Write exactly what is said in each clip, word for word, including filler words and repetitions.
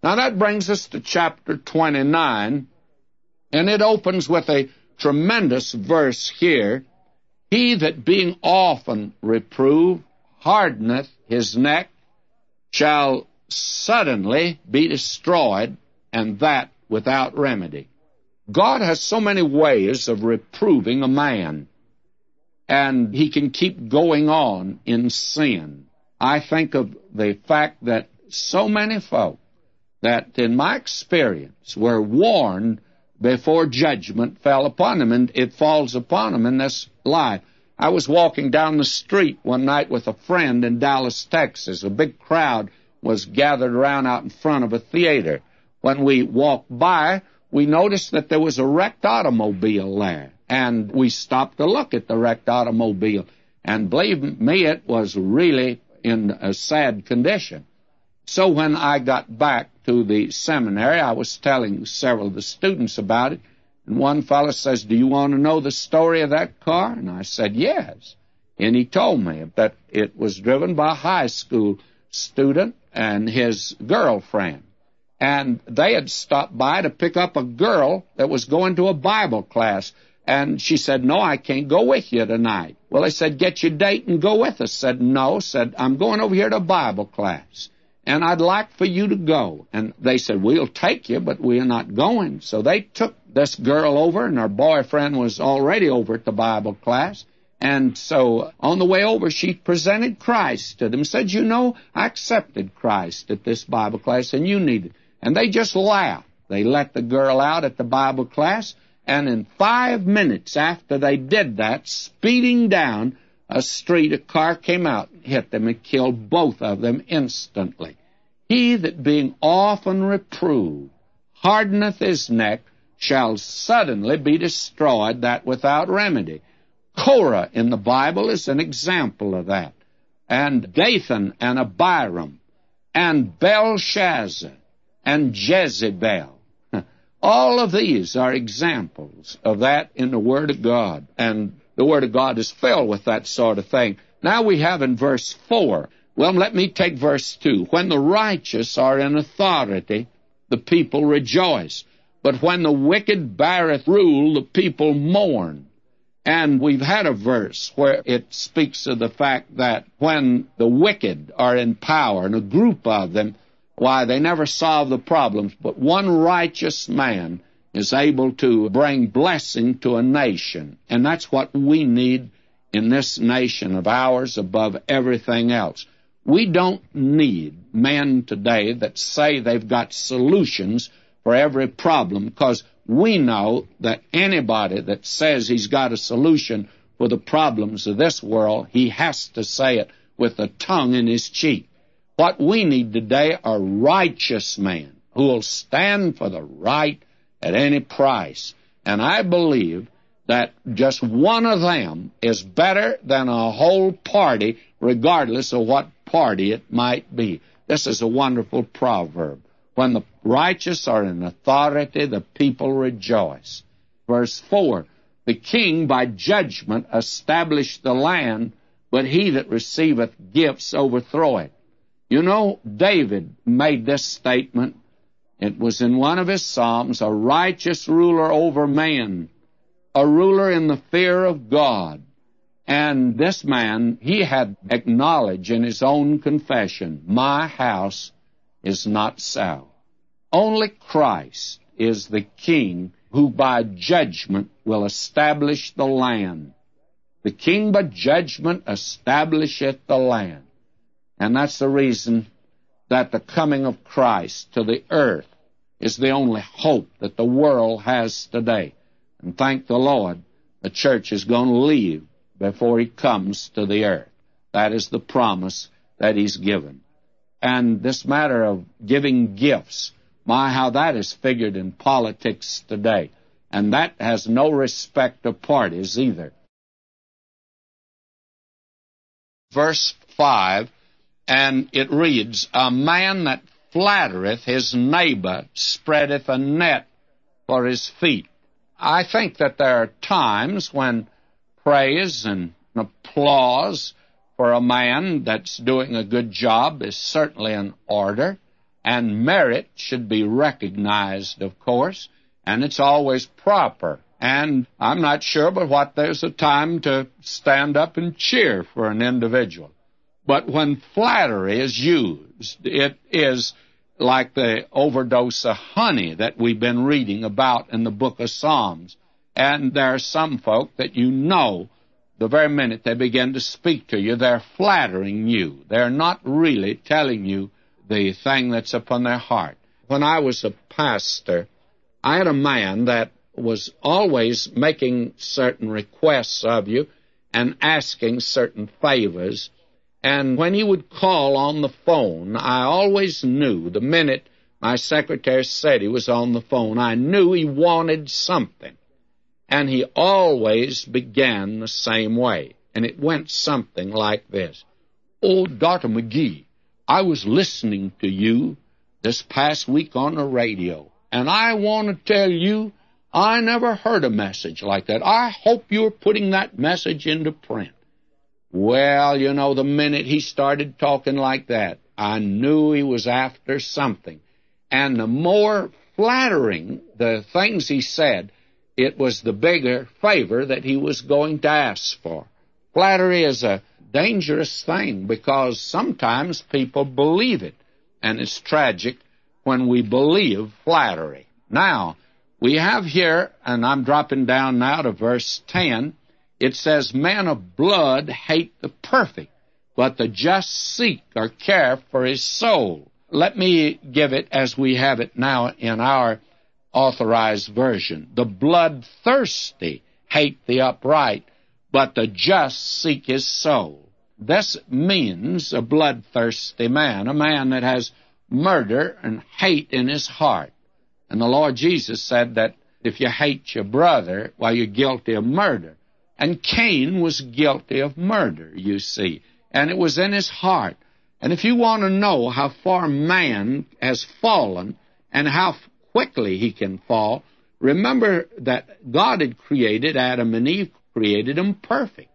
Now that brings us to chapter twenty-nine, and it opens with a tremendous verse here. He that being often reproved hardeneth his neck shall suddenly be destroyed, and that without remedy. God has so many ways of reproving a man, and he can keep going on in sin. I think of the fact that so many folk that, in my experience, were warned before judgment fell upon them, and it falls upon them in this life. I was walking down the street one night with a friend in Dallas, Texas. A big crowd was gathered around out in front of a theater. When we walked by, we noticed that there was a wrecked automobile there, and we stopped to look at the wrecked automobile, and believe me, it was really in a sad condition. So when I got back to the seminary, I was telling several of the students about it, and one fellow says, "Do you want to know the story of that car?" And I said, "Yes." And he told me that it was driven by a high school student and his girlfriend. And they had stopped by to pick up a girl that was going to a Bible class. And she said, "No, I can't go with you tonight." Well, they said, "Get your date and go with us." Said, "No." Said, "I'm going over here to Bible class, and I'd like for you to go." And they said, "We'll take you, but we're not going." So they took this girl over, and her boyfriend was already over at the Bible class. And so on the way over, she presented Christ to them, said, "You know, I accepted Christ at this Bible class, and you need it." And they just laughed. They let the girl out at the Bible class, and in five minutes after they did that, speeding down a street, a car came out and hit them and killed both of them instantly. He that being often reproved hardeneth his neck shall suddenly be destroyed, that without remedy. Korah in the Bible is an example of that, and Dathan and Abiram, and Belshazzar, and Jezebel. All of these are examples of that in the Word of God, and the Word of God is filled with that sort of thing. Now we have in verse four, well, let me take verse two. When the righteous are in authority, the people rejoice. But when the wicked beareth rule, the people mourn. And we've had a verse where it speaks of the fact that when the wicked are in power, and a group of them, why, they never solve the problems, but one righteous man is able to bring blessing to a nation. And that's what we need in this nation of ours above everything else. We don't need men today that say they've got solutions for every problem, because we know that anybody that says he's got a solution for the problems of this world, he has to say it with the tongue in his cheek. What we need today are righteous men who will stand for the right at any price. And I believe that just one of them is better than a whole party, regardless of what party it might be. This is a wonderful proverb. When the righteous are in authority, the people rejoice. Verse four, the king by judgment established the land, but he that receiveth gifts overthroweth. You know, David made this statement. It was in one of his Psalms, a righteous ruler over man, a ruler in the fear of God. And this man, he had acknowledged in his own confession, my house is not so. Only Christ is the king who by judgment will establish the land. The king by judgment establisheth the land. And that's the reason that the coming of Christ to the earth is the only hope that the world has today. And thank the Lord, the church is going to leave before he comes to the earth. That is the promise that he's given. And this matter of giving gifts, my, how that is figured in politics today. And that has no respect of parties either. Verse five, and it reads, a man that flattereth his neighbor spreadeth a net for his feet. I think that there are times when praise and applause for a man that's doing a good job is certainly in order. and merit should be recognized, of course, and it's always proper. And I'm not sure but what there's a time to stand up and cheer for an individual. But when flattery is used, it is like the overdose of honey that we've been reading about in the book of Psalms. And there are some folk that you know the very minute they begin to speak to you, they're flattering you. They're not really telling you the thing that's upon their heart. When I was a pastor, I had a man that was always making certain requests of you and asking certain favors. And when he would call on the phone, I always knew the minute my secretary said he was on the phone, I knew he wanted something. And he always began the same way. And it went something like this. Oh, Doctor McGee, I was listening to you this past week on the radio, and I want to tell you I never heard a message like that. I hope you're putting that message into print. Well, you know, the minute he started talking like that, I knew he was after something. And the more flattering the things he said, it was the bigger favor that he was going to ask for. Flattery is a dangerous thing because sometimes people believe it, and it's tragic when we believe flattery. Now, we have here, and I'm dropping down now to verse ten, it says, men of blood hate the perfect, but the just seek or care for his soul. Let me give it as we have it now in our Authorized Version. The bloodthirsty hate the upright, but the just seek his soul. This means a bloodthirsty man, a man that has murder and hate in his heart. And the Lord Jesus said that if you hate your brother, well, you're guilty of murder. And Cain was guilty of murder, you see, and it was in his heart. And if you want to know how far man has fallen and how quickly he can fall, remember that God had created Adam and Eve, created them perfect.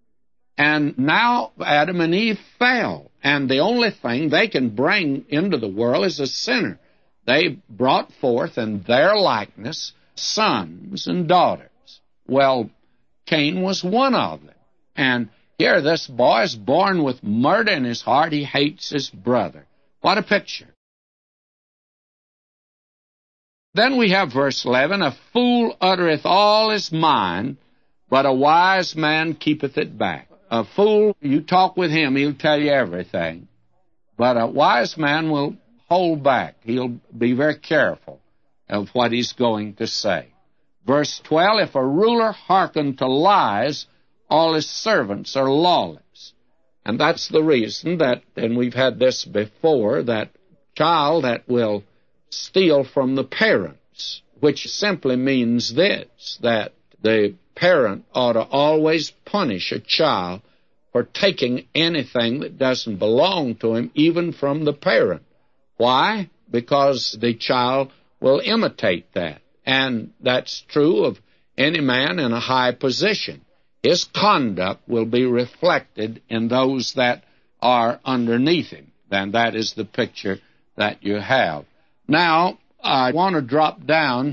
And now Adam and Eve fell, and the only thing they can bring into the world is a sinner. They brought forth in their likeness sons and daughters. Well, Cain was one of them. And here this boy is born with murder in his heart. He hates his brother. What a picture. Then we have verse eleven, a fool uttereth all his mind, but a wise man keepeth it back. A fool, you talk with him, he'll tell you everything. But a wise man will hold back. He'll be very careful of what he's going to say. Verse twelve, if a ruler hearken to lies, all his servants are lawless. And that's the reason that, and we've had this before, that child that will steal from the parents, which simply means this, that the parent ought to always punish a child for taking anything that doesn't belong to him, even from the parent. Why? Because the child will imitate that. And that's true of any man in a high position. His conduct will be reflected in those that are underneath him. And that is the picture that you have. Now, I want to drop down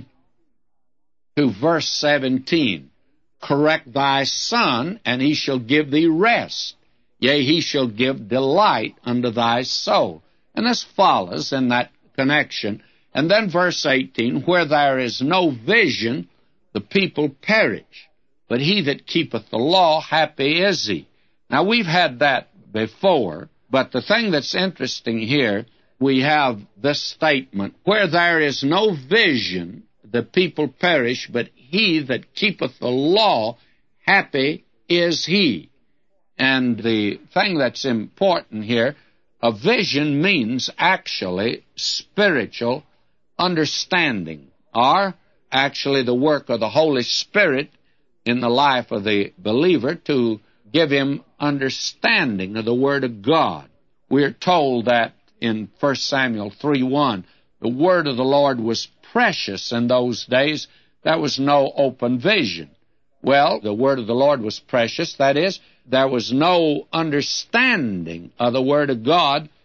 to verse seventeen. Correct thy son, and he shall give thee rest. Yea, he shall give delight unto thy soul. And this follows in that connection. And then verse eighteen, where there is no vision, the people perish. But he that keepeth the law, happy is he. Now, we've had that before, but the thing that's interesting here, we have this statement, where there is no vision, the people perish, but he that keepeth the law, happy is he. And the thing that's important here, a vision means actually spiritual understanding, or actually the work of the Holy Spirit in the life of the believer to give him understanding of the Word of God. We're told that in First Samuel three one, the Word of the Lord was precious in those days. There was no open vision. Well, the Word of the Lord was precious. That is, there was no understanding of the Word of God,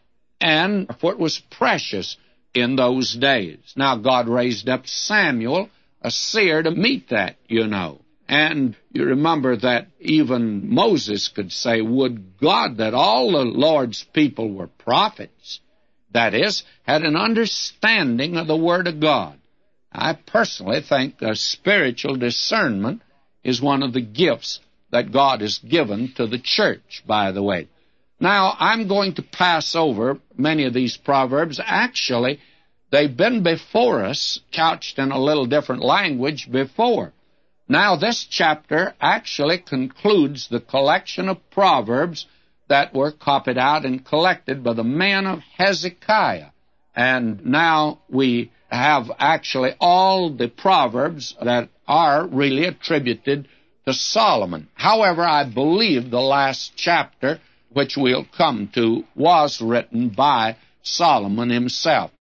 and for it was precious in those days. Now, God raised up Samuel, a seer, to meet that, you know. And you remember that even Moses could say, would God that all the Lord's people were prophets, that is, had an understanding of the Word of God. I personally think a spiritual discernment is one of the gifts that God has given to the church, by the way. Now, I'm going to pass over many of these proverbs. Actually, they've been before us, couched in a little different language before. Now, this chapter actually concludes the collection of proverbs that were copied out and collected by the men of Hezekiah. And now we have actually all the proverbs that are really attributed to Solomon. However, I believe the last chapter, which we'll come to, was written by Solomon himself.